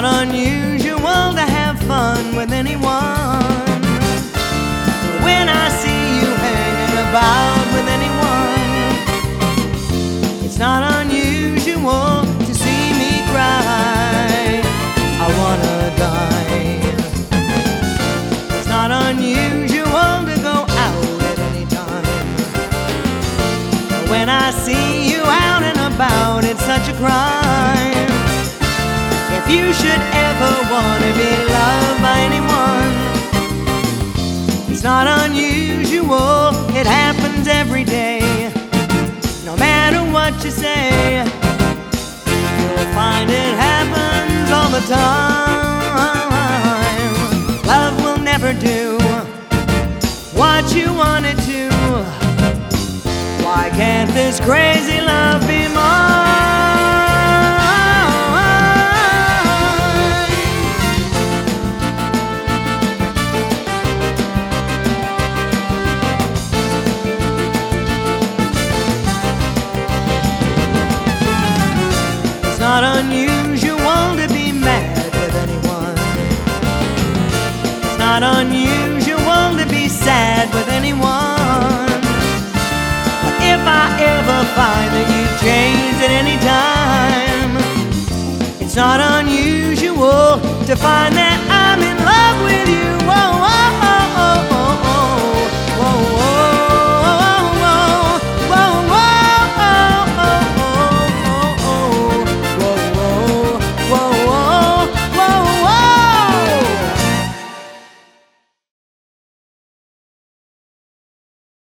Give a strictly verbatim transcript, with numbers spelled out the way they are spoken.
not unusual to have fun with anyone. When I see you hanging about with anyone, it's not unusual to see me cry. I wanna die. It's not unusual to go out at any time. When I see you out and about, it's such a crime. If you should ever want to be loved by anyone, it's not unusual, it happens every day. No matter what you say, you'll find it happens all the time. Love will never do what you want it to. Why can't this crazy love be mine? It's not unusual to be mad with anyone. It's not unusual to be sad with anyone. But if I ever find that you've changed at any time, it's not unusual to find that I'm in love with you